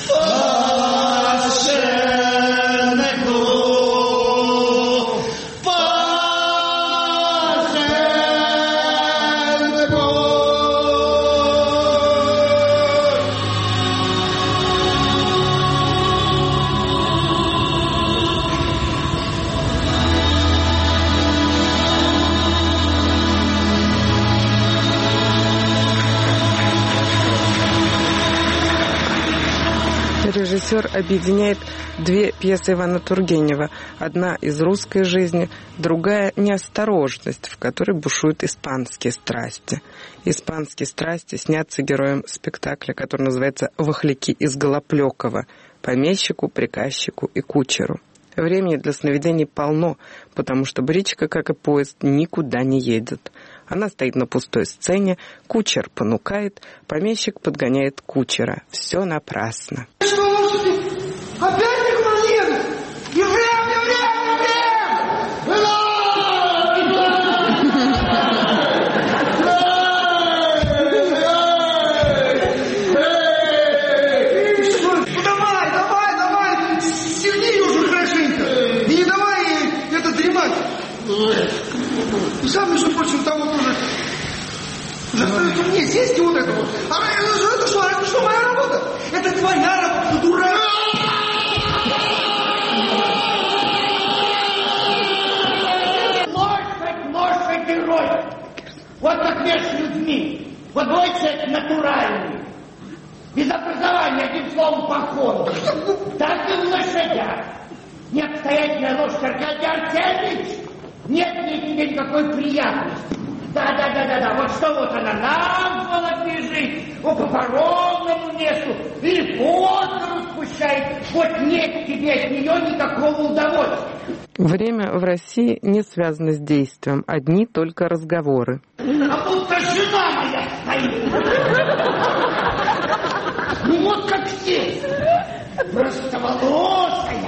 Режиссер объединяет две пьесы Ивана Тургенева. Одна из русской жизни, другая «Неосторожность», в которой бушуют испанские страсти. Испанские страсти снятся героем спектакля, который называется «Вахляки из Голоплёкова», помещику, приказчику и кучеру. Времени для сновидений полно, потому что бричка, как и поезд, никуда не едет. Она стоит на пустой сцене, кучер понукает, помещик подгоняет кучера. Все напрасно. Что, лошади? Опять не к нам едут? Евреям, евреям, евреям! Ну давай, давай, давай, сильнее уже хорошенько. И не давай это дремать. И сам, между прочим, там вот уже... Уже остается мне сесть и вот это вот. А это что, это что, это что, моя работа? Это твоя работа, дурак! Лошадь, лошадь и рой. Вот как между людьми. Вот бывает человек натуральный. Без образования, одним словом, походу. Так и в лошадях. Необстоятельная лошадь Аркадий Артемьевич. Нет ни тебе никакой приятности. Да, да, да, да, да. Вот что вот она наволок бежит, по ровному месту, или воду распущает. Вот нет тебе от нее никакого удовольствия. Время в России не связано с действием, одни только разговоры. А будто жена моя стоит. здесь. Простоволосая.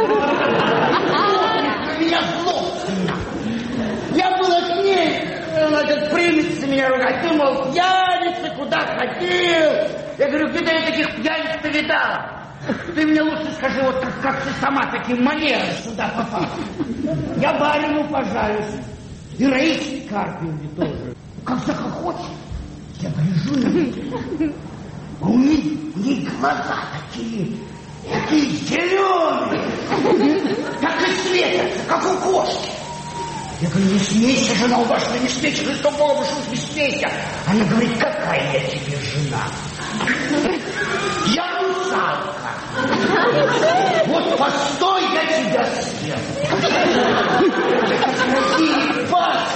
На меня злобственно. Я была к ней, она как примется меня ругать. Ты, мол, пьяница, куда ходил? Я говорю, где ты таких пьяниц-то видала? Ты мне лучше скажи, вот как, как ты сама таким манером сюда попала. Я барину пожалуюсь. И Раисе Карпиевне тоже. Как захохочет, я гляжу на нее. А у них, у них глаза такие, такие зеленые, так и светятся, как у кошки. Я говорю, не смейся, жена ваша, не смейся, вы что, Богом ушел, не смейся. Она говорит, какая я тебе жена? Я русалка. Вот постой, я тебя съем. Пас.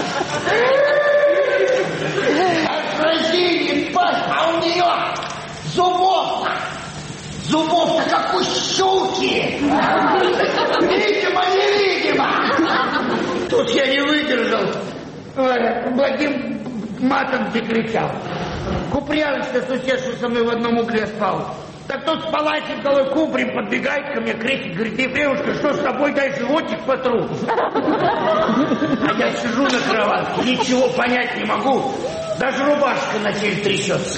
Отразили пас, а у нее зубов-то. Зубов-то как у щуки. Видимо, невидимо. Тут я не выдержал. Благим матом прикричал. Куприянович-то сосед, что со мной в одном угле спал. Так тут с палатей голой купрем подбегает ко мне, кричит, говорит, Ефремушка, что с тобой, дай животик потру. А я сижу на кроватке, ничего понять не могу. Даже рубашка на теле трясется.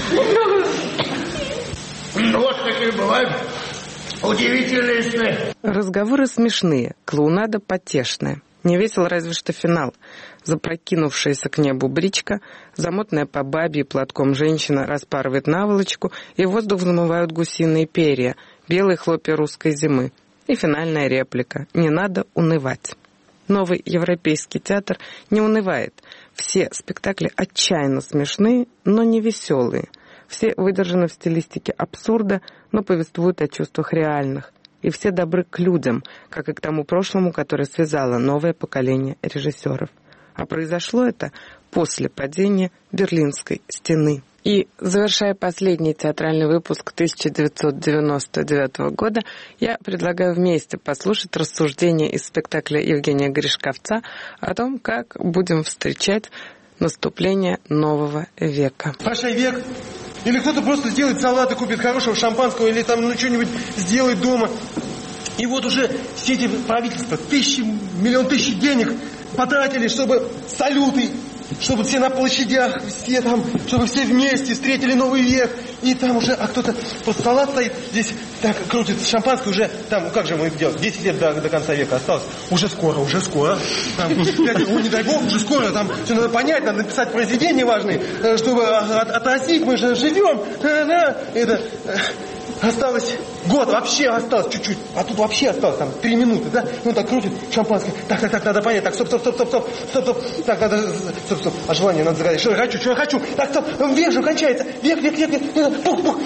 Вот какие бывают удивительные сны. Разговоры смешные, клоунада потешная. Не весел разве что финал. Запрокинувшаяся к небу бричка, замотанная по бабе и платком женщина распарывает наволочку, и в воздух взмывают гусиные перья, белые хлопья русской зимы. И финальная реплика «Не надо унывать». Новый европейский театр не унывает. Все спектакли отчаянно смешные, но не веселые. Все выдержаны в стилистике абсурда, но повествуют о чувствах реальных. И все добры к людям, как и к тому прошлому, которое связало новое поколение режиссеров. А произошло это после падения Берлинской стены. И, завершая последний театральный выпуск тысяча девятьсот девяносто девятого года, я предлагаю вместе послушать рассуждения из спектакля Евгения Гришковца о том, как будем встречать наступление нового века. Пошли век. Или кто-то просто сделает салат и купит хорошего шампанского, или там ну что-нибудь сделает дома. И вот уже все эти правительства, тысячи, миллион тысяч денег потратили, чтобы салюты, чтобы все на площадях, все там, чтобы все вместе встретили Новый век. И там уже, а кто-то просто салат стоит, здесь так крутит шампанское уже, там, как же мы это делаем, десять лет до, до конца века осталось. Уже скоро, уже скоро. Там, пять, о, не дай бог, уже скоро, там все надо понять, надо написать произведения важные, чтобы от, отразить, мы же живем. Да, это... Осталось год, вообще осталось чуть-чуть. А тут вообще осталось там три минуты, да? И он так крутит шампанское. Так, так, так, надо понять. Так, стоп, стоп, стоп, стоп, стоп, стоп, стоп. Так, надо, стоп, стоп. А желание надо загадать. Что я хочу, что я хочу. Так, стоп, век же кончается. Век, век, век, век. Пух, пух.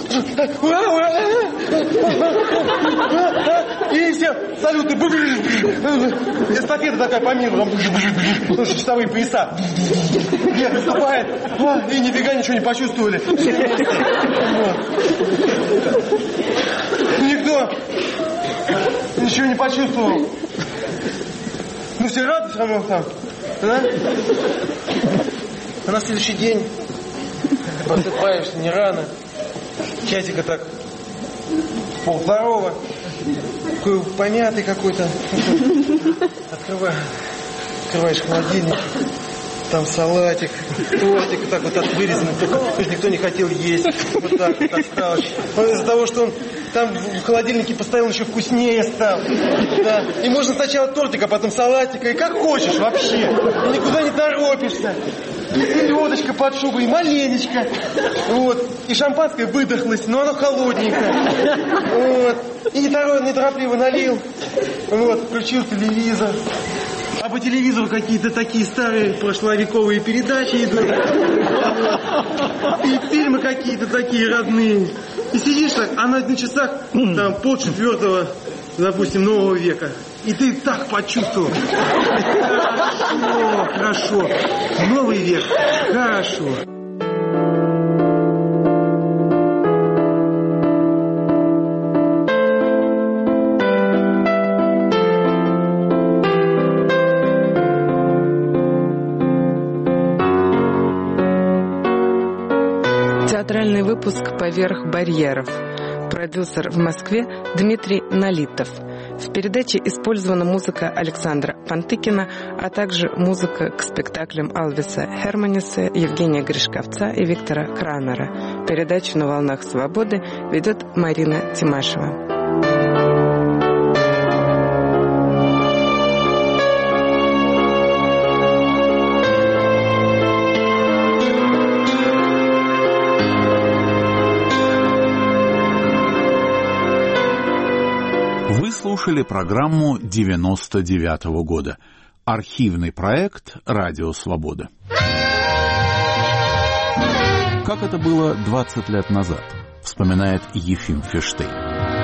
И все, салюты. Эстафета такая по миру. Потому что часовые пояса. Век наступает. И нифига ничего не почувствовали. Никто ничего не почувствовал. Ну все рады все равно там, да? А на следующий день просыпаешься не рано, часика так полвторого, такой помятый какой-то. Открываешь, открываешь холодильник. Там салатик, тортик, так вот от вырезанный, потому что никто не хотел есть. Вот так вот осталось. Из-за того, что он там в холодильнике поставил, он еще вкуснее стал. Да. И можно сначала тортик, а потом салатика, и как хочешь вообще. И никуда не торопишься. И селедочка под шубой, и маленечко. Вот. И шампанское выдохлось, но оно холодненькое. Вот. И неторопливо налил. Вот. Включил телевизор. А по телевизору какие-то такие старые прошловековые передачи идут. И фильмы какие-то такие родные. И сидишь так, а на, на часах там полчетвертого, допустим, нового века. И ты так почувствовал. Хорошо, хорошо. Новый век. Хорошо. Театральный выпуск «Поверх барьеров». продюсер в Москве Дмитрий Налитов. В передаче использована музыка Александра Пантыкина, а также музыка к спектаклям Алвиса Херманиса, Евгения Гришковца и Виктора Кранера. Передачу «На волнах свободы» ведет Марина Тимашева. Вы слушали программу девяносто девятого года. Архивный проект «Радио Свобода». Как это было двадцать лет назад, вспоминает Ефим Фиштейн.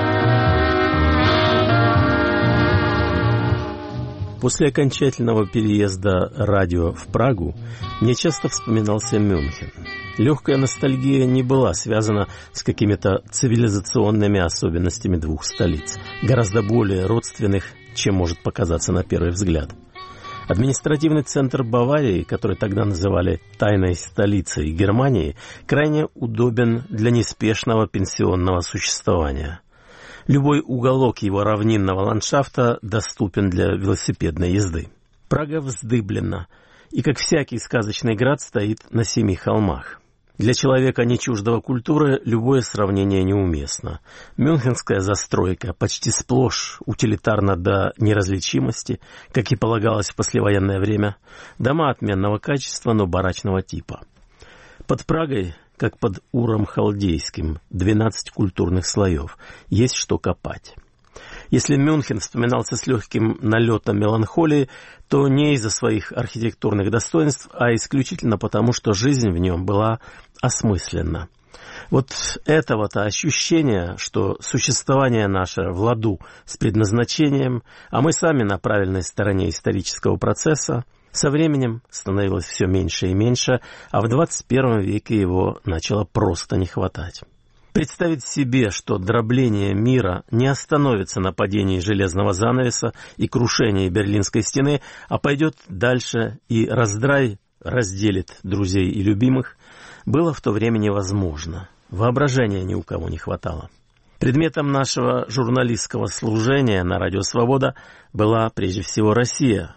После окончательного переезда радио в Прагу мне часто вспоминался Мюнхен. Легкая ностальгия не была связана с какими-то цивилизационными особенностями двух столиц, гораздо более родственных, чем может показаться на первый взгляд. Административный центр Баварии, который тогда называли «тайной столицей Германии», крайне удобен для неспешного пенсионного существования. Любой уголок его равнинного ландшафта доступен для велосипедной езды. Прага вздыблена и, как всякий сказочный град, стоит на семи холмах. Для человека не чуждого культуры любое сравнение неуместно. Мюнхенская застройка почти сплошь утилитарна до неразличимости, как и полагалось в послевоенное время. Дома отменного качества, но барачного типа. Под Прагой, как под Уром Халдейским, двенадцать культурных слоев. Есть что копать. Если Мюнхен вспоминался с легким налетом меланхолии, то не из-за своих архитектурных достоинств, а исключительно потому, что жизнь в нем была осмысленна. Вот этого-то ощущения, что существование наше в ладу с предназначением, а мы сами на правильной стороне исторического процесса, со временем становилось все меньше и меньше, а в двадцать первом веке его начало просто не хватать. Представить себе, что дробление мира не остановится на падении железного занавеса и крушении Берлинской стены, а пойдет дальше и раздрай разделит друзей и любимых, было в то время невозможно. Воображения ни у кого не хватало. Предметом нашего журналистского служения на «Радио Свобода» была прежде всего Россия.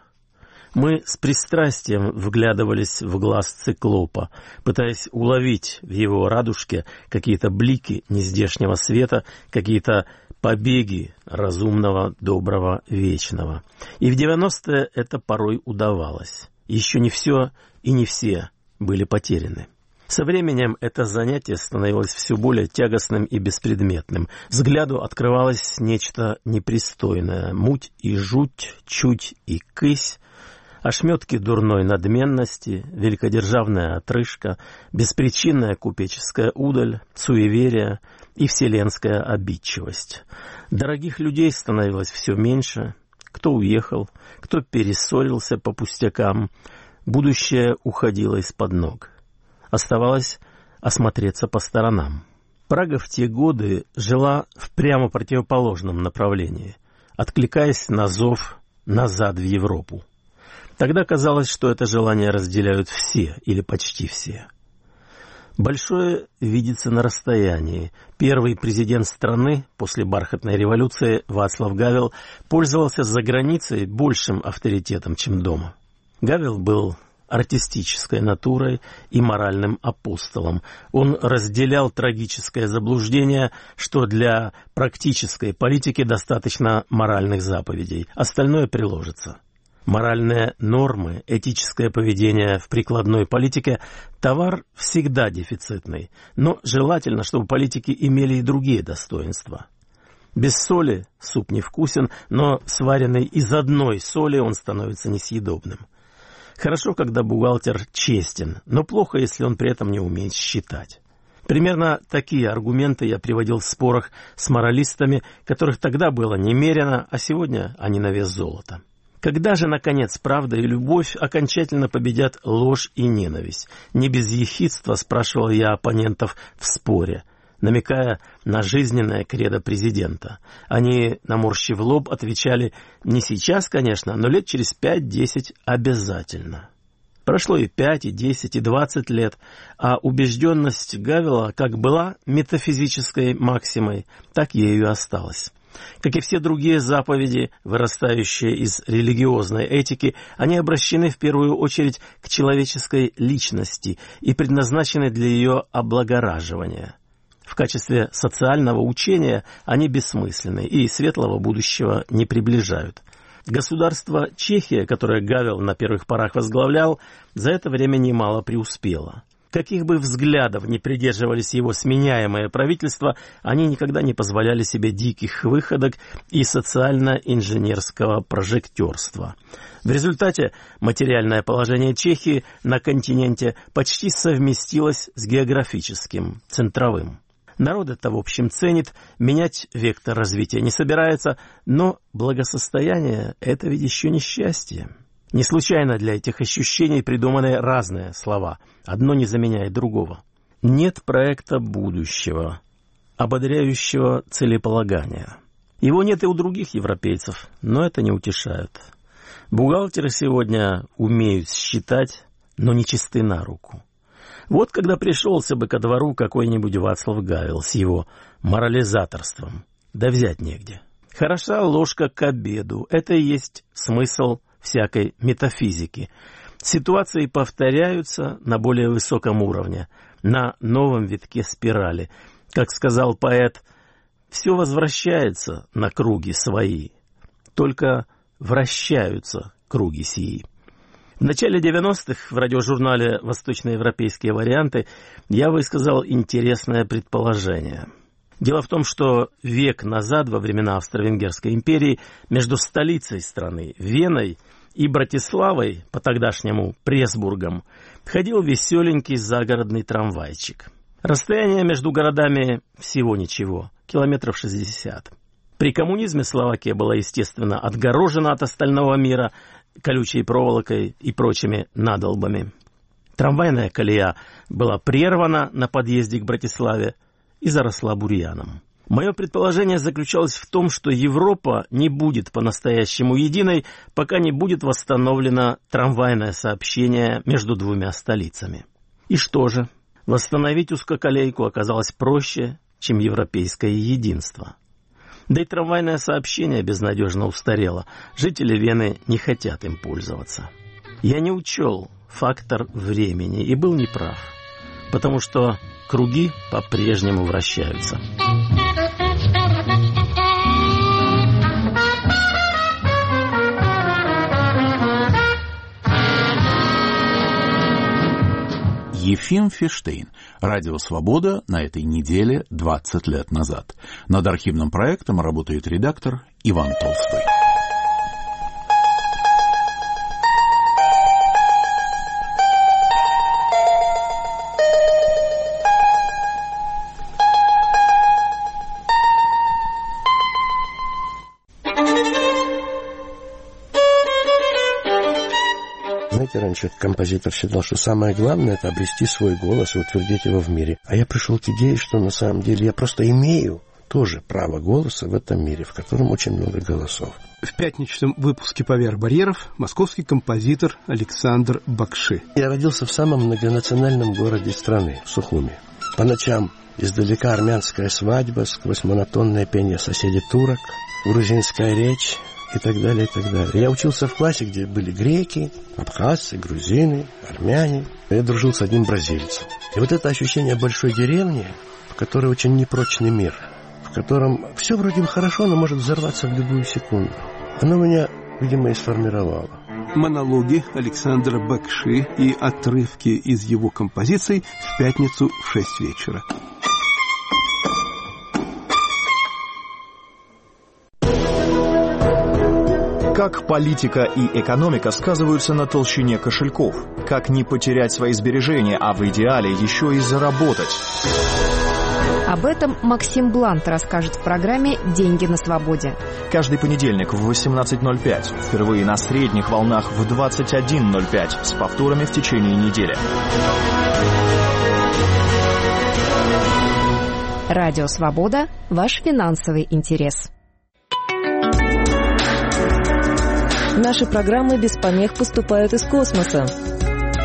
Мы с пристрастием вглядывались в глаз циклопа, пытаясь уловить в его радужке какие-то блики нездешнего света, какие-то побеги разумного, доброго, вечного. И в девяностые это порой удавалось. Еще не все и не все были потеряны. Со временем это занятие становилось все более тягостным и беспредметным. Взгляду открывалось нечто непристойное. Муть и жуть, чуть и кысь, ошметки дурной надменности, великодержавная отрыжка, беспричинная купеческая удаль, суеверие и вселенская обидчивость. Дорогих людей становилось все меньше. Кто уехал, кто перессорился по пустякам. Будущее уходило из-под ног. Оставалось осмотреться по сторонам. Прага в те годы жила в прямо противоположном направлении, откликаясь на зов назад в Европу. Тогда казалось, что это желание разделяют все или почти все. Большое видится на расстоянии. Первый президент страны после бархатной революции Вацлав Гавел пользовался за границей большим авторитетом, чем дома. Гавел был артистической натурой и моральным апостолом. Он разделял трагическое заблуждение, что для практической политики достаточно моральных заповедей, остальное приложится. Моральные нормы, этическое поведение в прикладной политике – товар всегда дефицитный, но желательно, чтобы политики имели и другие достоинства. Без соли суп невкусен, но сваренный из одной соли он становится несъедобным. Хорошо, когда бухгалтер честен, но плохо, если он при этом не умеет считать. Примерно такие аргументы я приводил в спорах с моралистами, которых тогда было немерено, а сегодня они на вес золота. Когда же, наконец, правда и любовь окончательно победят ложь и ненависть? Не без ехидства спрашивал я оппонентов в споре, намекая на жизненное кредо президента. Они, наморщив лоб, отвечали: не сейчас, конечно, но лет через пять-десять обязательно. Прошло и пять, и десять, и двадцать лет, а убежденность Гавела как была метафизической максимой, так ею и осталась. Как и все другие заповеди, вырастающие из религиозной этики, они обращены в первую очередь к человеческой личности и предназначены для ее облагораживания. В качестве социального учения они бессмысленны и светлого будущего не приближают. Государство Чехия, которое Гавел на первых порах возглавлял, за это время немало преуспело. Каких бы взглядов ни придерживались его сменяемые правительства, они никогда не позволяли себе диких выходок и социально-инженерского прожектерства. В результате материальное положение Чехии на континенте почти совместилось с географическим, центровым. Народ это, в общем, ценит, менять вектор развития не собирается, но благосостояние – это ведь еще не счастье. Не случайно для этих ощущений придуманы разные слова, одно не заменяет другого. Нет проекта будущего, ободряющего целеполагания. Его нет и у других европейцев, но это не утешает. Бухгалтеры сегодня умеют считать, но не чисты на руку. Вот когда пришелся бы ко двору какой-нибудь Вацлав Гавел с его морализаторством, да взять негде. Хороша ложка к обеду, это и есть смысл всякой метафизики. Ситуации повторяются на более высоком уровне, на новом витке спирали. Как сказал поэт, все возвращается на круги свои, только вращаются круги сии. В начале девяностых в радиожурнале «Восточноевропейские варианты» я высказал интересное предположение. Дело в том, что век назад, во времена Австро-Венгерской империи, между столицей страны, Веной, и Братиславой, по-тогдашнему Пресбургом, ходил веселенький загородный трамвайчик. Расстояние между городами всего ничего, километров шестьдесят. При коммунизме Словакия была, естественно, отгорожена от остального мира колючей проволокой и прочими надолбами. Трамвайная колея была прервана на подъезде к Братиславе и заросла бурьяном. Мое предположение заключалось в том, что Европа не будет по-настоящему единой, пока не будет восстановлено трамвайное сообщение между двумя столицами. И что же? Восстановить узкоколейку оказалось проще, чем европейское единство. Да и трамвайное сообщение безнадежно устарело. Жители Вены не хотят им пользоваться. Я не учел фактор времени и был неправ, потому что круги по-прежнему вращаются. Ефим Фиштейн. Радио «Свобода» на этой неделе двадцать лет назад. Над архивным проектом работает редактор Иван Толстой. Раньше композитор считал, что самое главное — это обрести свой голос и утвердить его в мире. А я пришел к идее, что на самом деле я просто имею тоже право голоса в этом мире, в котором очень много голосов. В пятничном выпуске «Поверх барьеров» московский композитор Александр Бакши. Я родился в самом многонациональном городе страны, в Сухуми. По ночам издалека армянская свадьба, сквозь монотонное пение соседей турок, грузинская речь и так далее, и так далее. Я учился в классе, где были греки, абхазцы, грузины, армяне. Я дружил с одним бразильцем. И вот это ощущение большой деревни, в которой очень непрочный мир, в котором все вроде бы хорошо, но может взорваться в любую секунду, оно меня, видимо, и сформировало. Монологи Александра Бакши и отрывки из его композиций в пятницу в шесть вечера. Как политика и экономика сказываются на толщине кошельков? Как не потерять свои сбережения, а в идеале еще и заработать? Об этом Максим Блант расскажет в программе «Деньги на свободе». Каждый понедельник в восемнадцать ноль пять. Впервые на средних волнах в двадцать один ноль пять. С повторами в течение недели. Радио «Свобода» – ваш финансовый интерес. Наши программы без помех поступают из космоса.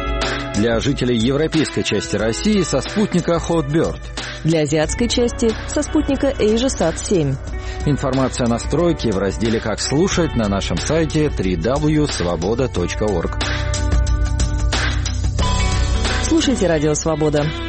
Для жителей европейской части России со спутника Hotbird. Для азиатской части со спутника AsiaSat семь. Информация о настройке в разделе «Как слушать» на нашем сайте дабл-ю дабл ю дабл ю точка свобода точка орг. Слушайте «Радио Свобода».